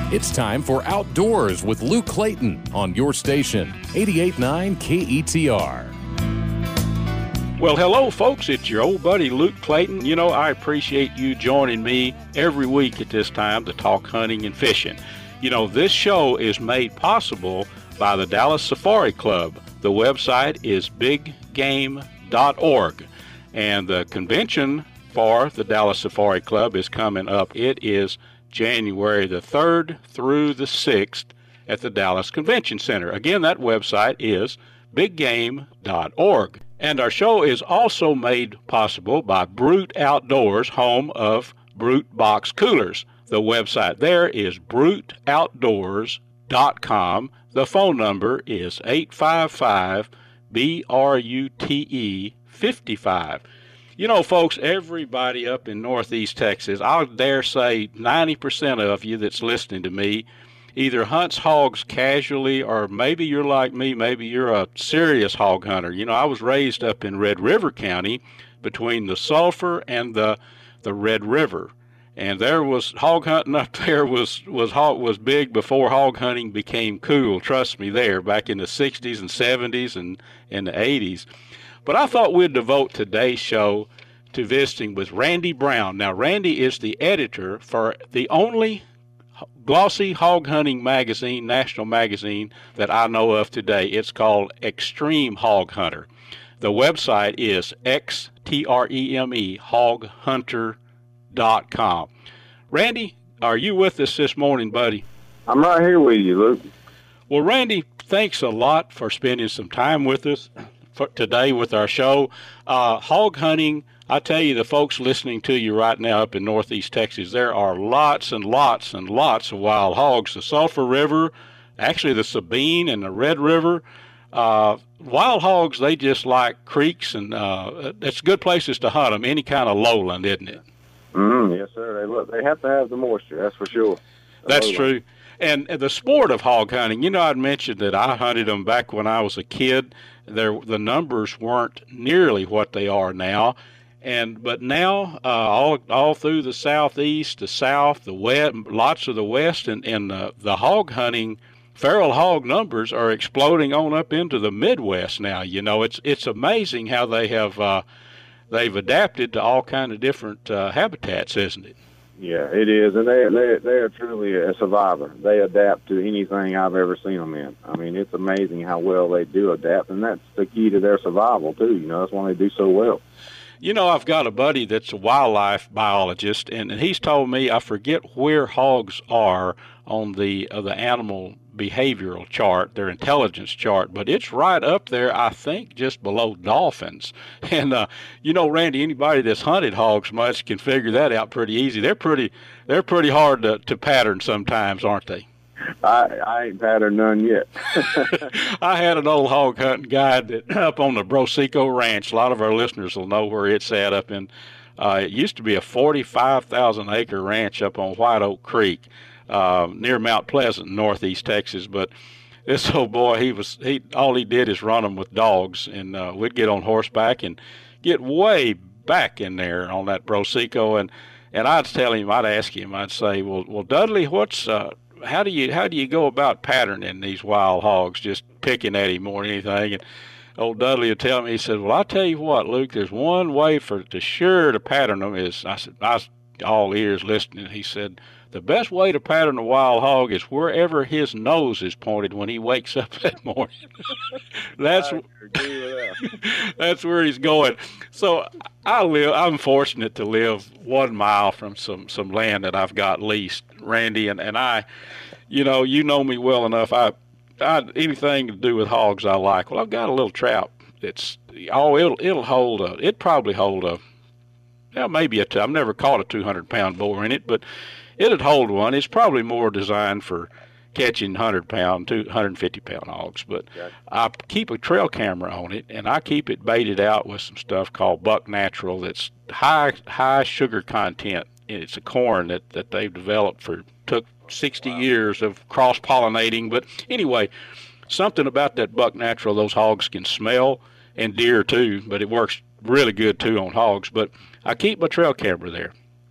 It's time for Outdoors with Luke Clayton on your station, 88.9 KETR. Well, hello, folks. It's your old buddy, Luke Clayton. You know, I appreciate you joining me every week at this time to talk hunting and fishing. You know, this show is made possible by the Dallas Safari Club. The website is biggame.org, and the convention for the Dallas Safari Club is coming up. It is January the 3rd through the 6th at the Dallas Convention Center. Again, that website is biggame.org. And our show is also made possible by Brute Outdoors, home of Brute Box Coolers. The website there is bruteoutdoors.com. The phone number is 855-BRUTE-55. You know, folks, everybody up in Northeast Texas, I dare say 90% of you that's listening to me either hunts hogs casually, or maybe you're like me, maybe you're a serious hog hunter. You know, I was raised up in Red River County between the Sulphur and the Red River. And there was hog hunting up there was big before hog hunting became cool. Trust me, there back in the 60s and 70s and the 80s. But I thought we'd devote today's show to visiting with Randy Brown. Now, Randy is the editor for the only glossy hog hunting magazine, national magazine, that I know of today. It's called Extreme Hog Hunter. The website is XTREME, hoghunter.com. Randy, are you with us this morning, buddy? I'm right here with you, Luke. Well, Randy, thanks a lot for spending some time with us today with our show. Hog hunting, I tell you, the folks listening to you right now up in Northeast Texas, there are lots and lots and lots of wild hogs. The Sulphur River, actually the Sabine and the Red River, wild hogs, they just like creeks, and it's good places to hunt them, any kind of lowland, isn't it? Yes, sir. They have to have the moisture, that's for sure. That's true. And the sport of hog hunting, you know, I'd mentioned that I hunted them back when I was a kid. The numbers weren't nearly what they are now. But now, all through the southeast, the south, the west, lots of the west, and the hog hunting, feral hog numbers are exploding on up into the Midwest now. You know, it's amazing how they have they've adapted to all kind of different habitats, isn't it? Yeah, it is, and they are truly a survivor. They adapt to anything I've ever seen them in. I mean, it's amazing how well they do adapt, and that's the key to their survival too. You know, that's why they do so well. You know, I've got a buddy that's a wildlife biologist, and he's told me, I forget where hogs are on the animal behavioral chart, their intelligence chart, but it's right up there, I think, just below dolphins. And, you know, Randy, anybody that's hunted hogs much can figure that out pretty easy. They're pretty hard to pattern sometimes, aren't they? I ain't patterned none yet. I had an old hog hunting guide that up on the Brosico Ranch. A lot of our listeners will know where it's at up in, it used to be a 45,000 acre ranch up on White Oak Creek, near Mount Pleasant, northeast Texas. But this old boy, all he did is run them with dogs, and we'd get on horseback and get way back in there on that Brosico, and I'd tell him, I'd ask him, I'd say, well, Dudley, how do you go about patterning these wild hogs, just picking at him more than anything? And old Dudley would tell me, he said, well, I'll tell you what, Luke, there's one way to pattern them is, I said, I was all ears listening. He said, the best way to pattern a wild hog is wherever his nose is pointed when he wakes up that morning. That's where he's going. So I'm fortunate to live 1 mile from some land that I've got leased, Randy, and I, you know me well enough. I anything to do with hogs I like. Well, I've got a little trout that's it'll probably hold maybe I've never caught a 200-pound boar in it, but it'd hold one. It's probably more designed for catching 100-pound, 250-pound hogs. But I keep a trail camera on it, and I keep it baited out with some stuff called Buck Natural that's high sugar content. It's a corn that they've developed took 60 years of cross-pollinating. But anyway, something about that Buck Natural, those hogs can smell, and deer too, but it works really good too on hogs. But I keep my trail camera there.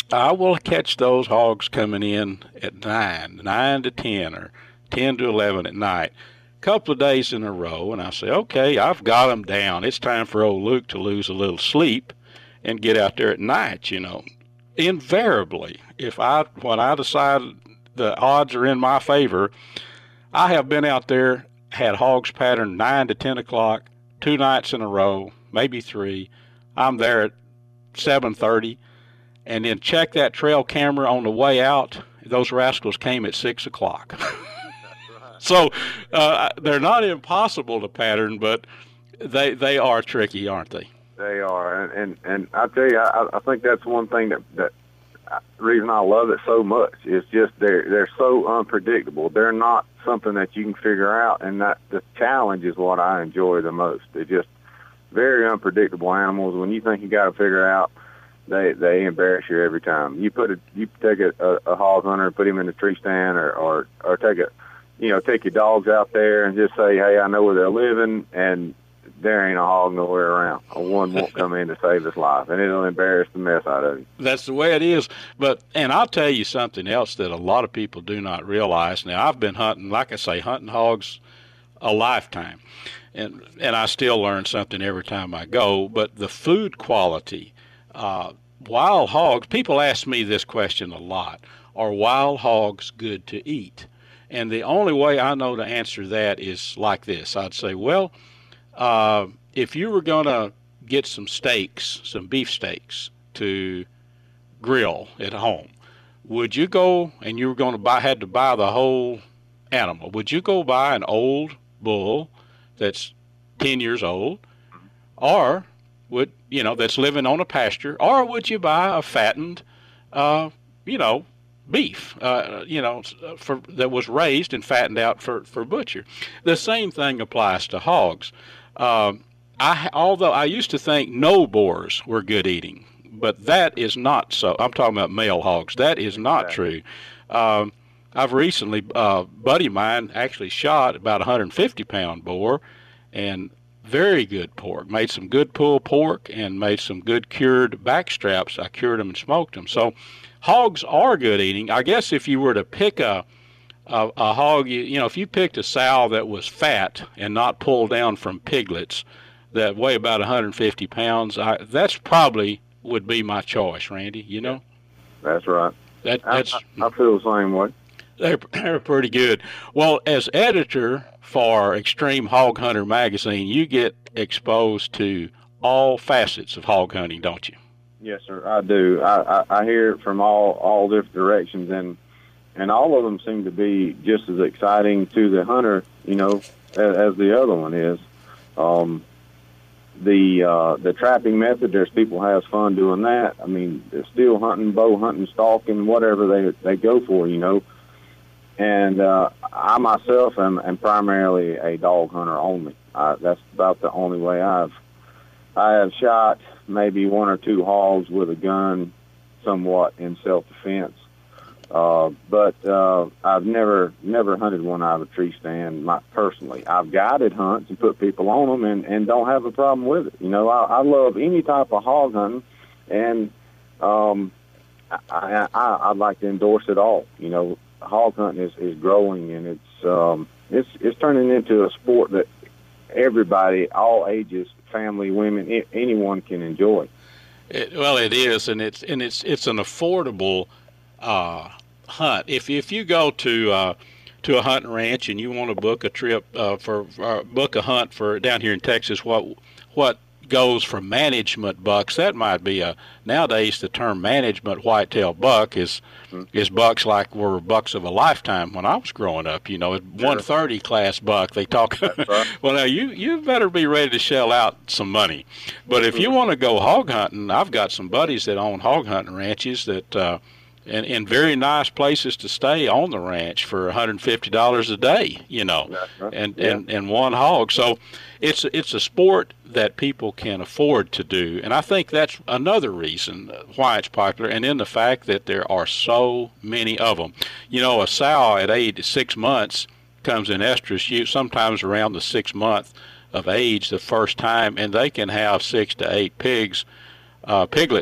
I will catch those hogs coming in at 9 to 10, or 10 to 11 at night, a couple of days in a row, and I say, okay, I've got them down. It's time for old Luke to lose a little sleep and get out there at night, you know. Invariably, when I decide the odds are in my favor, I have been out there, had hogs pattern 9 to 10 o'clock, 2 nights in a row, maybe 3. I'm there at 7:30, and then check that trail camera on the way out. Those rascals came at 6 o'clock. So they're not impossible to pattern, but they are tricky, aren't they? They are, and I tell you, I think that's one thing that reason I love it so much is just they're so unpredictable. They're not something that you can figure out, and that the challenge is what I enjoy the most. They're just very unpredictable animals. When you think you got to figure out, they embarrass you every time. You take a hog hunter and put him in a tree stand, or take your dogs out there and just say, hey, I know where they're living, and there ain't a hog nowhere around. One won't come in to save his life, and it'll embarrass the mess out of him. That's the way it is. And I'll tell you something else that a lot of people do not realize. Now, I've been hunting, like I say, hunting hogs a lifetime, and I still learn something every time I go. But the food quality, wild hogs, people ask me this question a lot: are wild hogs good to eat? And the only way I know to answer that is like this. I'd say, well, if you were going to get some steaks, some beef steaks to grill at home, would you go, and you were going to had to buy the whole animal, would you go buy an old bull that's 10 years old, or that's living on a pasture, or would you buy a fattened, beef, that was raised and fattened out for butcher? The same thing applies to hogs. Although I used to think no boars were good eating, but that is not so. I'm talking about male hogs. That is not true. I've recently, a buddy of mine actually shot about 150-pound boar, and very good pork. Made some good pulled pork and made some good cured back straps. I cured them and smoked them. So hogs are good eating. I guess if you were to pick a hog, if you picked a sow that was fat and not pulled down from piglets that weigh about 150 pounds, that's probably would be my choice, Randy, That's right. I feel the same way. They're pretty good. Well, as editor for Extreme Hog Hunter magazine, you get exposed to all facets of hog hunting, don't you? Yes, sir, I do. I hear it from all different directions, and all of them seem to be just as exciting to the hunter, as the other one is. The trapping method, there's people who have fun doing that. I mean, still hunting, bow hunting, stalking, whatever they go for, And I myself am primarily a dog hunter only. That's about the only way I have shot maybe 1 or 2 hogs with a gun, somewhat in self-defense. But I've never hunted one out of a tree stand personally. I've guided hunts and put people on them and don't have a problem with it. I love any type of hog hunting, and I'd like to endorse it all. Hog hunting is growing, and it's turning into a sport that everybody, all ages, family, women, anyone can enjoy. It is, and it's an affordable hunt. If you go to a hunting ranch and you want to book a trip book a hunt for down here in Texas, what goes for management bucks, that might be nowadays the term management whitetail buck is bucks like were bucks of a lifetime when I was growing up. 130 class buck. They talk. Right. Well, now you better be ready to shell out some money. But if you want to go hog hunting, I've got some buddies that own hog hunting ranches that in very nice places to stay on the ranch for $150 a day. And one hog. So it's a sport that people can afford to do, and I think that's another reason why it's popular, and in the fact that there are so many of them. A sow at age 6 months comes in estrus sometimes around the 6th month of age the first time, and they can have 6 to 8 piglets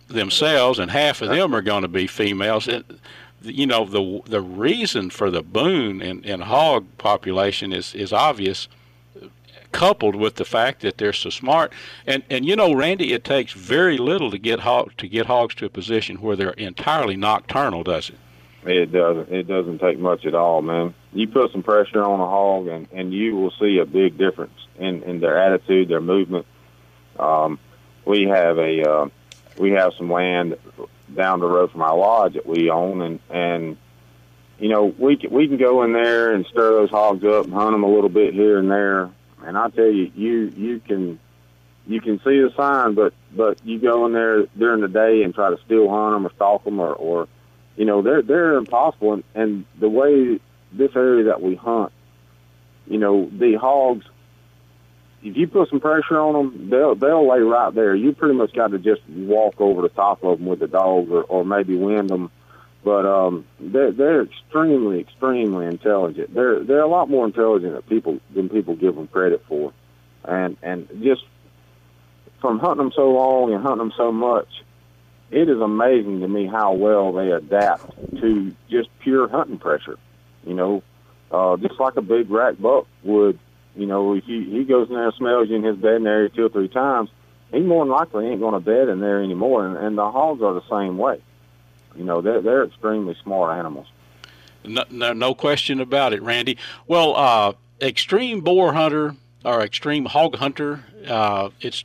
themselves, and half of them are going to be females. And, you know, the reason for the boom in hog population is obvious, coupled with the fact that they're so smart. And you know, Randy, it takes very little to get hogs to a position where they're entirely nocturnal, does it? It doesn't. It doesn't take much at all, man. You put some pressure on a hog, and you will see a big difference in their attitude, their movement. We have some land down the road from our lodge that we own, and you know, we can go in there and stir those hogs up and hunt them a little bit here and there. And I tell you, you can see the sign, but you go in there during the day and try to still hunt them or stalk them or you know, they're impossible. And the way this area that we hunt, you know, the hogs, if you put some pressure on them, they'll lay right there. You pretty much got to just walk over the top of them with the dogs or maybe wind them. But they're extremely, extremely intelligent. They're a lot more intelligent than people give them credit for. And just from hunting them so long and hunting them so much, it is amazing to me how well they adapt to just pure hunting pressure. You know, just like a big rack buck would. You know, if he goes in there and smells you in his bedding area 2 or 3 times, he more than likely ain't going to bed in there anymore. And the hogs are the same way. You know, they're extremely smart animals. No question about it, Randy. Well, Extreme Boar Hunter or Extreme Hog Hunter, it's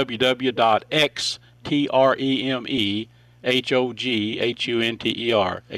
www.xtremehoghunter,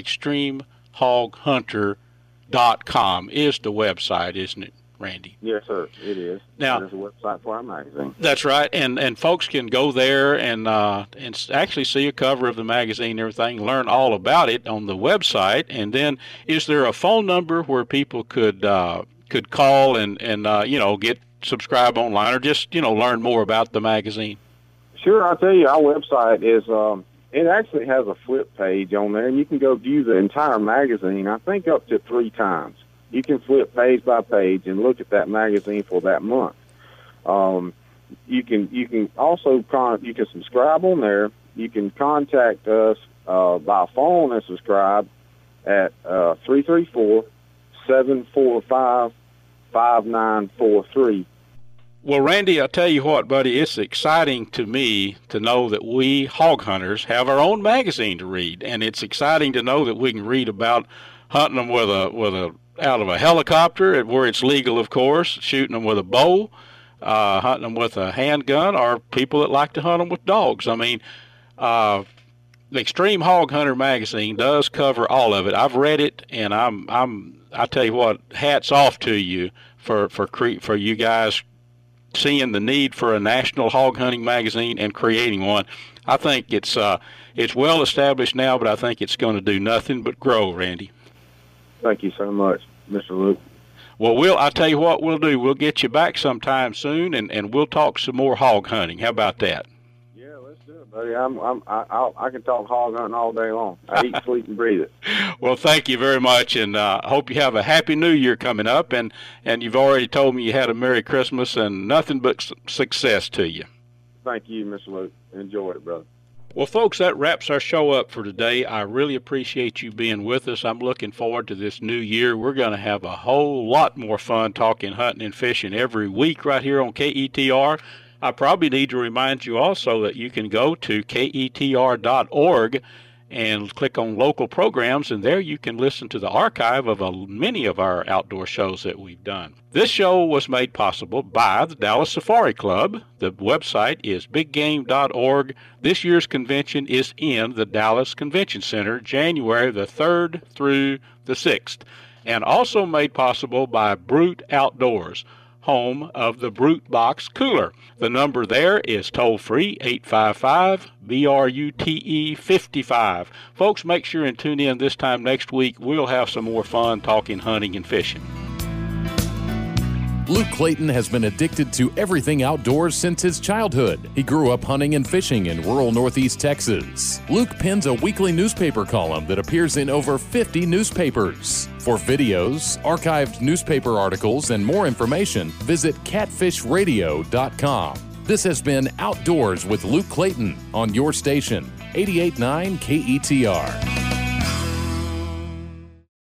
extremehoghunter.com is the website, isn't it, Randy? Yes, sir, it is. Now, there's a website for our magazine. That's right, and folks can go there and actually see a cover of the magazine and everything, learn all about it on the website. And then, is there a phone number where people could call and you know, get subscribe online or just, you know, learn more about the magazine? Sure, I'll tell you, our website is it actually has a flip page on there, and you can go view the entire magazine, I think up to 3 times. You can flip page by page and look at that magazine for that month. You can also you can subscribe on there. You can contact us by phone and subscribe at 334-745-5943. Well, Randy, I'll tell you what, buddy, it's exciting to me to know that we hog hunters have our own magazine to read, and it's exciting to know that we can read about hunting them with a out of a helicopter, where it's legal, of course, shooting them with a bow, hunting them with a handgun, or people that like to hunt them with dogs. I mean, the Extreme Hog Hunter magazine does cover all of it. I've read it, and I tell you what, hats off to you for you guys seeing the need for a national hog hunting magazine and creating one. I think it's well established now, but I think it's going to do nothing but grow, Randy. Thank you so much, Mr. Luke. Well, I'll tell you what we'll do. We'll get you back sometime soon, and we'll talk some more hog hunting. How about that? Yeah, let's do it, buddy. I can talk hog hunting all day long. I eat, sleep, and breathe it. Well, thank you very much, and I hope you have a happy New Year coming up, and you've already told me you had a Merry Christmas and nothing but success to you. Thank you, Mr. Luke. Enjoy it, brother. Well, folks, that wraps our show up for today. I really appreciate you being with us. I'm looking forward to this new year. We're going to have a whole lot more fun talking hunting and fishing every week right here on KETR. I probably need to remind you also that you can go to KETR.org and click on local programs, and there you can listen to the archive of many of our outdoor shows that we've done. This show was made possible by the Dallas Safari Club. The website is biggame.org. This year's convention is in the Dallas Convention Center, January the 3rd through the 6th, and also made possible by Brute Outdoors, home of the Brute Box Cooler. The number there is toll-free, 855-BRUTE-55. Folks, make sure and tune in this time next week. We'll have some more fun talking hunting and fishing. Luke Clayton has been addicted to everything outdoors since his childhood. He grew up hunting and fishing in rural Northeast Texas. Luke pens a weekly newspaper column that appears in over 50 newspapers. For videos, archived newspaper articles, and more information, visit catfishradio.com. This has been Outdoors with Luke Clayton on your station, 88.9 KETR.